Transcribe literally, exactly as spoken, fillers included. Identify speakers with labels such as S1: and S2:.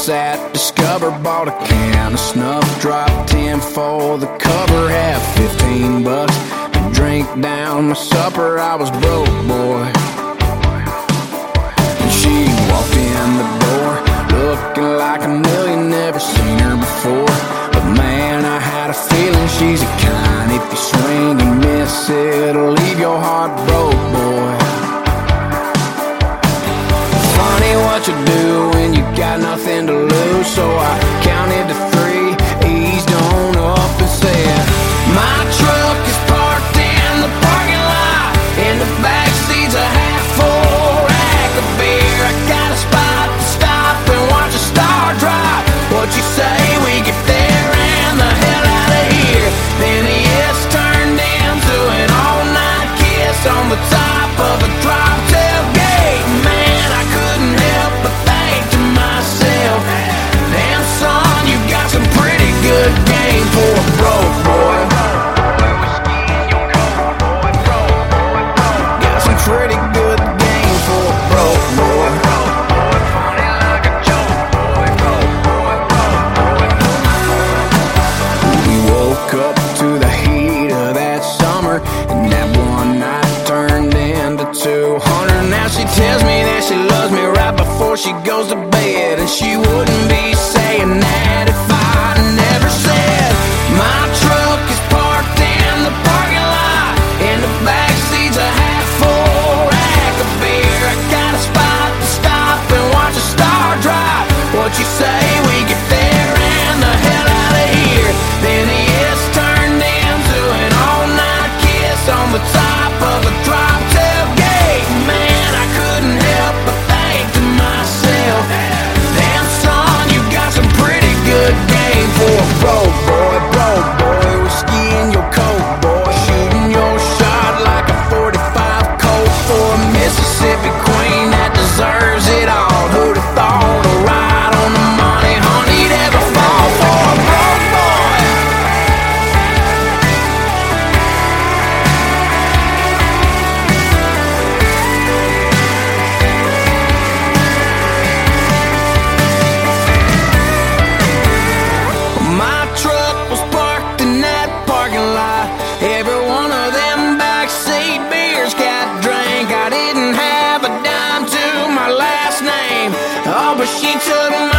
S1: house at Discover. Bought a can of snuff, dropped ten for the cover. Had fifteen bucks to drink down my supper. I was broke, boy. And she walked in the door looking like a million, never seen her before. But man, I had a feeling she's the kind, if you swing and miss, it'll leave your heart broke, boy. Funny what you do when you got nothing to lose. So I counted to three, eased on up and said, my truck is parked in the parking lot. In the back seat's a half full rack of beer. I got a spot to stop and watch a star drop. What you say we get there and the hell out of here? Then the yes turned into an all-night kiss on the top of a drop tailgate. Man, I couldn't help but think to myself, damn son, you got some pretty good game for a broke boy. Got some pretty good game for a broke boy. We woke up to the heat of that summer, and that one night turned into two hundred. Now she tells me that she loves me right before she goes to bed, and she wouldn't be saying that if I never said, my truck is parked in the parking lot. In the back seat's a half full rack of beer. I got a spot to stop and watch a star drop. What you say we get there and the hell out of here? Then the yes turned into an all-night kiss on the top of a drop tailgate. Man, I couldn't help but think to myself, damn son, you got some pretty good game for a broke boy. Broke boy, whiskey in your coat, boy. Shooting your shot like a forty-five Colt for a Mississippi queen that deserves it all. Who'd have thought a ride on the money honey'd ever fall for a broke boy? My truck was parked in that parking lot. Every one of them backseat beers got drank. I didn't have a dime to my last name, oh, but she took my